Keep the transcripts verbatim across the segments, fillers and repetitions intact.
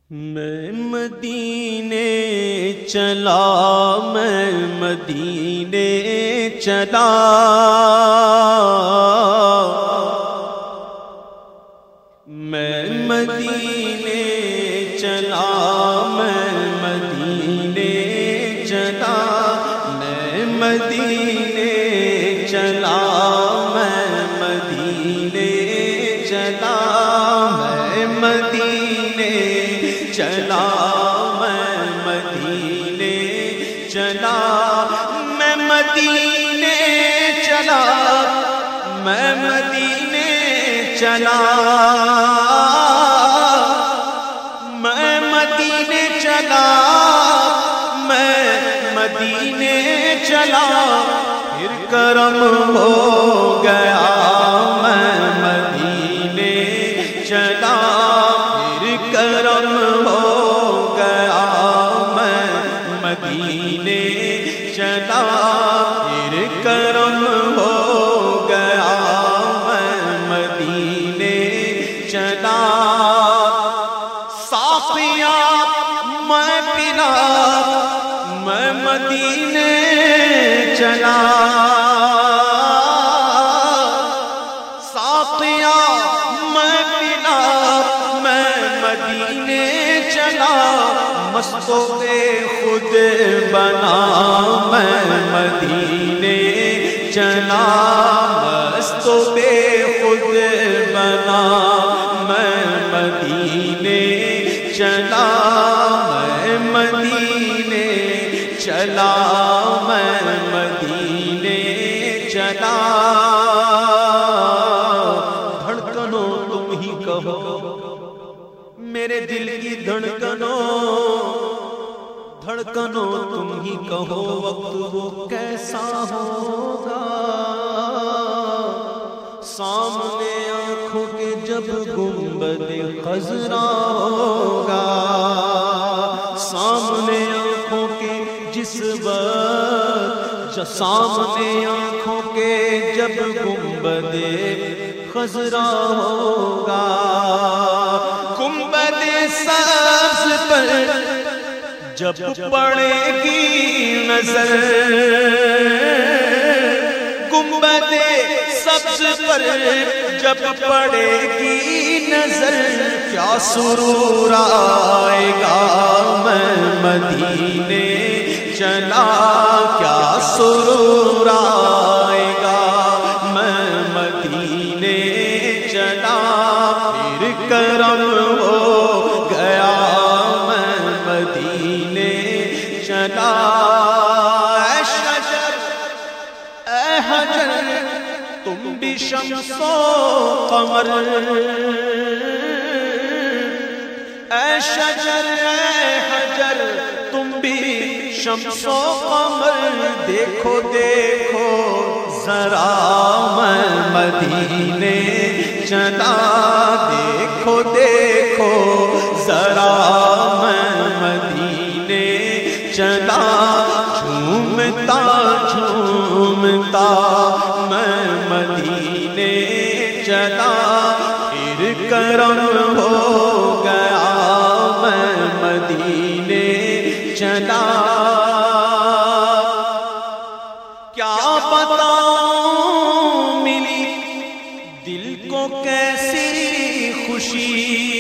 میں مدینے چلا میں مدینے چلا میں مدینے چلا میں مدینے چلا میں مدینے چلا میں مدینے چلا میں مدینے چلا میں مدینے چلا میں مدینے چلا میں مدینے چلا میں مدینے چلا میں مدینے چلا پھر کرم ہو گیا میں مدینے چلا پھر کرم ہو گیا میں مدینے چلا پھر کرم ہو گیا میں مدینے چلا ساقیا میں پلا میں مدینے چلا ساقیا میں پلا میں مدینے چلا مستوں پہ خود بنا میں مدینے چلا مستوں پہ خود بنا میں مدینے چلا میں مدینے چلا میں مدینے چلا دھڑکنوں تم ہی کہو میرے دل کی دھڑکنوں دھڑکنوں تم ہی کہو وقت وہ کیسا ہوگا سامنے آنکھوں کے جب گنبد خضرا ہوگا سامنے آنکھوں کے جس وقت سامنے آنکھوں کے جب گنبد خضرا ہوگا گنبد سبز پر جب پڑے گی نظر گنبد سبز پر جب پڑے گی نظر کیا سرور آئے گا میں مدینے چلا کیا سرور آئے گا میں مدینے چلا پھر کرم ہو گیا میں مدینے چلا اے شجر اے حجر تم بھی شمس و قمر اے شجر اے حجر تم بھی شمس و قمر دیکھو دیکھو ذرا میں مدینے چلا دیکھو دیکھو ذرا میں مدینے چلا جھومتا جھومتا میں مدینے چلا پھر کرم ہو گیا میں مدینے چلا کیا بتاؤں ملی دل کو کیسی خوشی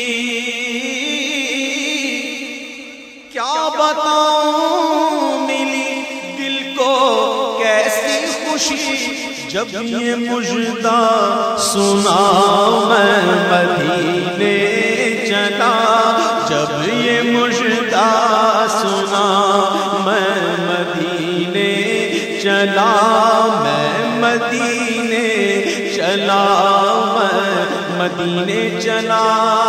کیا بتاؤں ملی دل کو کیسی خوشی جب یہ مژدہ سنا میں مدینے چلا جب یہ مژدہ سنا میں مدینے چلا میں مدینے چلا میں مدینے چلا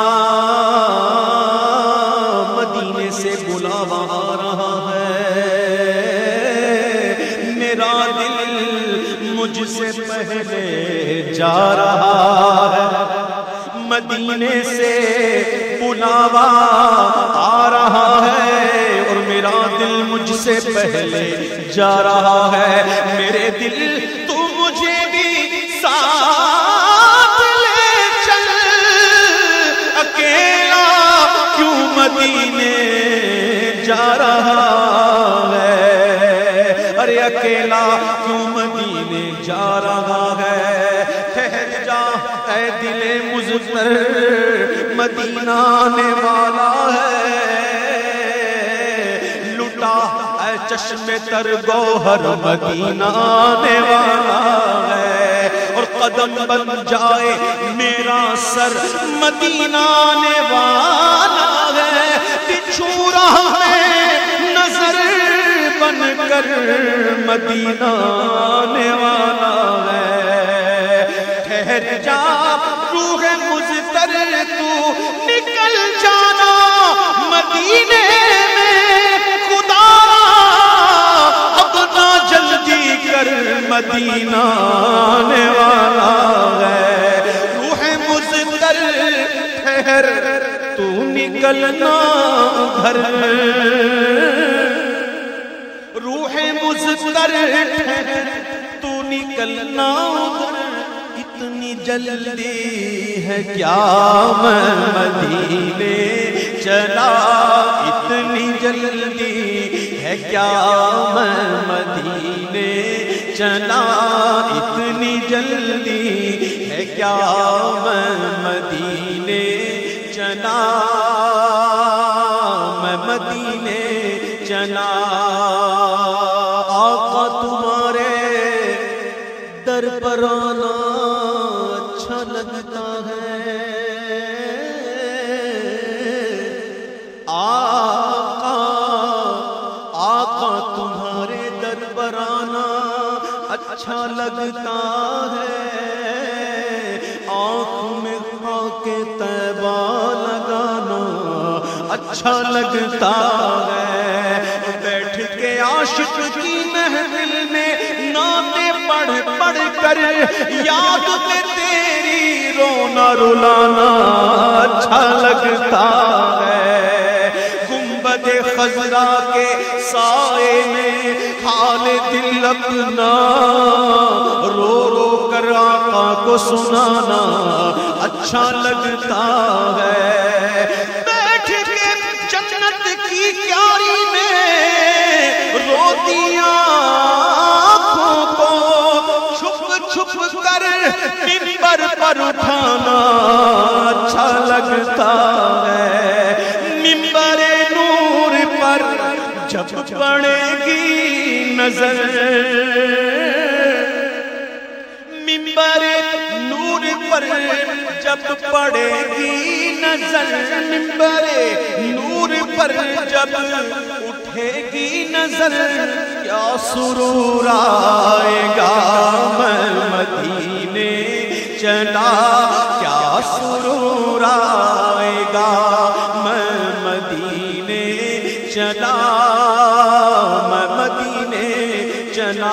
مدینے سے بلاوا آ رہا ہے میرا دل مجھ سے پہلے جا رہا ہے مدینے سے بلاوا آ رہا ہے اور میرا دل مجھ سے پہلے جا رہا ہے میرے دل تو مجھے بھی ساتھ لے چل اکیلا کیوں مدینے اکیلا کیوں مدینے جا رہا ہے؟ ٹھہر جا اے دل مضطر، مدینہ آنے والا ہے۔ لٹا اے چشم تر گوہر، مدینہ آنے والا ہے۔ اور قدم بن جائے میرا سر، مدینہ آنے والا ہے۔ بچھو راہ میں نظر بن کر، مدینہ آنے والا ہے۔ ٹھہر جا روح مضطر، تو نکل جانا مدینے میں، خدا اب نہ جلدی کر، مدینہ آنے والا ہے۔ روح مضطر ٹھہر، تو نکلنا گھر، روح مضطر ٹھہر، تو نکلنا گھر۔ اتنی جلدی ہے کیا میں مدینے چلا، اتنی جلدی ہے کیا میں مدینے چلا، اتنی جلدی ہے کیا میں مدینے چلا، میں مدینے چلا۔ آقا تمہارے در پر آنا اچھا لگتا ہے، آقا آقا تمہارے در پر آنا اچھا لگتا ہے۔ آنکھ میں خاک طیبہ لگانا اچھا لگتا ہے۔ بیٹھ کے عاشق کی محفل میں نعتیں پڑھ پڑھ کر، یاد میں تیری رونا رلانا اچھا لگتا ہے۔ گنبد خضرا کے سائے میں حال دل اپنا رو رو کر آقا کو سنانا اچھا لگتا ہے۔ بیٹھ کے جنت کی کیاری میں روتی آنکھوں کو چھپ چھپ کر منبر پر اٹھانا اچھا لگتا ہے۔ منبر نور پر جب پڑے گی نظر، منبر نور پر جب پڑے گی نظر، منبر نور پر جب اٹھے گی نظر، کیا سرور آئے گا میں مدینے چلا، کیا سرور آئے گا میں مدینے چلا، میں مدینے چلا۔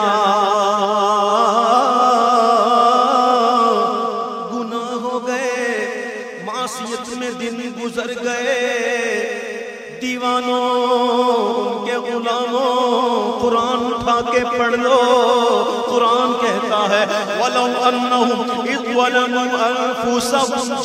گناہ ہو گئے، معصیت میں دن گزر گئے، دیوانوں ان کے غلاموں قرآن اٹھا کے پڑھ لو۔ قرآن کہتا ہے وَلَوْ أَنَّهُمْ إِذْ ظَلَمُوا أَنفُسَهُمْ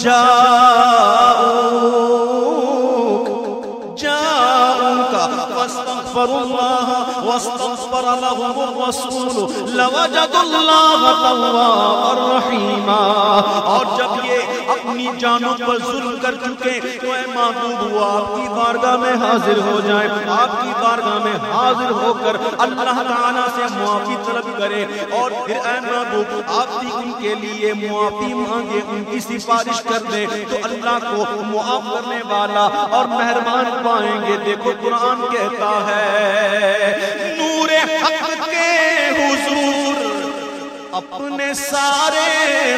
جَاءُوكَ جَاءُوكَ فَاسْتَغْفَرُوا اللَّهَ وَاسْتَغْفَرَ لَهُمُ الرَّسُولُ لَوَجَدُوا اللَّهَ تَوَّابًا رَحِيمًا۔ اور جب یہ اپنی جانوں پر ظلم کر چکے تو اے محبوب وہ آپ کی بارگاہ میں حاضر ہو جائیں، آپ کی بارگاہ میں حاضر ہو کر اللہ تعالیٰ سے معافی طلب کریں، اور پھر اے محبوب آپ بھی ان کے لیے معافی مانگے، ان کی سفارش کر دیں تو اللہ کو معاف کرنے والا اور مہربان پائیں گے۔ دیکھو قرآن کہتا ہے نور حق کے حضور اپنے سارے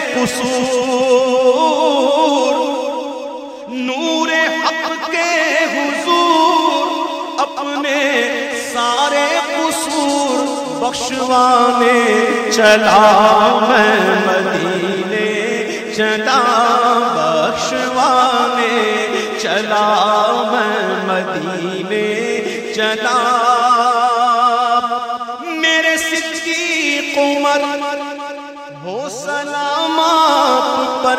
قصور، نور حق کے حضور اپنے سارے قصور بخشوانے چلا میں مدینے چلا، بخشوانے چلا میں مدینے چلا۔ میرے صدیق عمر ہو سلامات پر،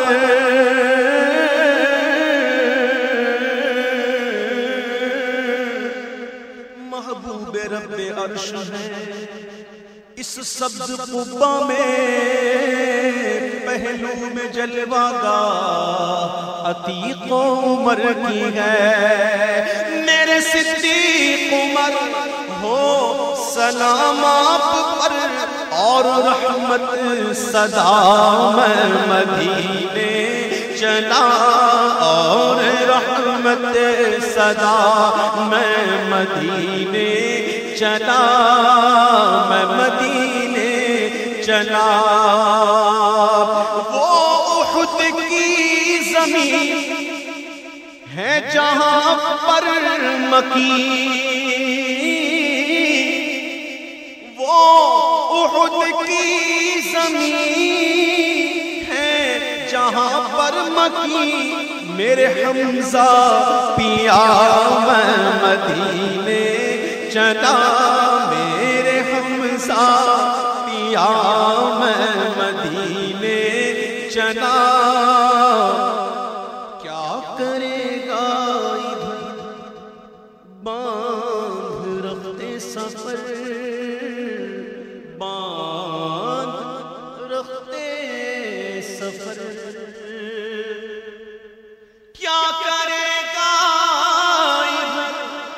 محبوب رب عرش ہے اس سبز قبہ میں پہلو میں جلوہ گاہ عتیق و عمر کی ہے، میرے صدیق عمر ہو سلام آپ پر، اور رحمت صدا میں مدینے چلا، اور رحمت صدا میں مدینے چلا، میں مدینے چلا۔ وہ احد کی زمین ہے جہاں پر مکین، وہ احد کی زمین ہے جہاں پر مکین، میرے حمزہ پیا میں مدینے چلا، میرے حمزہ پیا میں مدینے چلا۔ کیا کرے گا ادھر باندھ رکھتے سفر، باندھ رکھتے سفر، کیا کرے گا ادھر،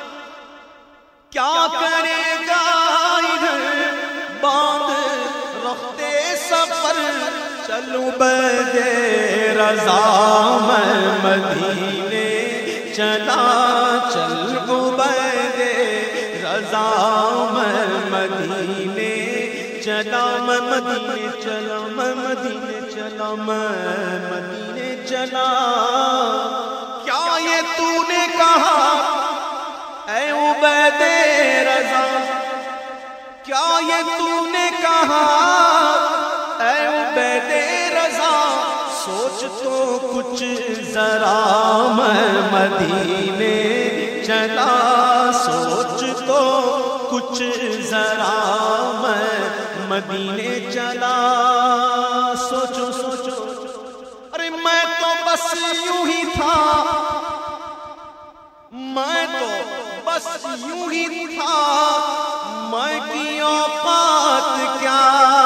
کیا کرے گا ادھر باندھ رکھتے سفر، چلو بید رضا میں مدینے چلا، چلو بید رضا میں مدینے چلا، میں مدینے چلا، میں مدینے چلا، میں مدینے چلا۔ کیا یہ تو نے کہا اے عبید رضا، کیا یہ تو نے کہا اے عبید رضا، سوچ تو کچھ ذرا میں مدینے چلا، سوچ تو کچھ ذرا میں مدینے چلا۔ سوچو سوچو، ارے میں تو بس یوں ہی تھا، میں تو بس یوں ہی تھا، میں کی اوقات کیا،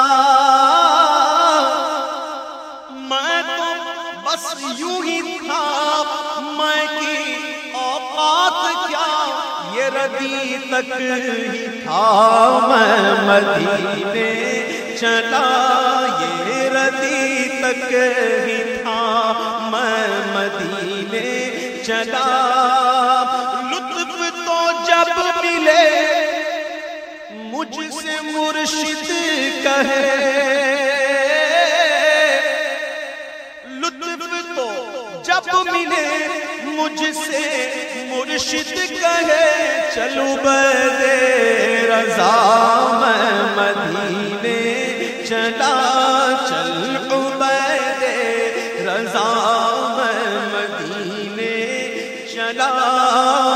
میں تو بس یوں ہی تھا، میں کی اوقات کیا، یہ ردی تک ہی تھا میں مدینے چلا، یہ ردی تک ہی تھا میں مدینے چلا۔ لطف تو جب ملے مجھ سے مرشد کہے، لطف تو جب ملے مجھ سے مرشد کہے، چلو بید رضا میں مدینے چلا، چلو بید رضا میں مدینے چلا۔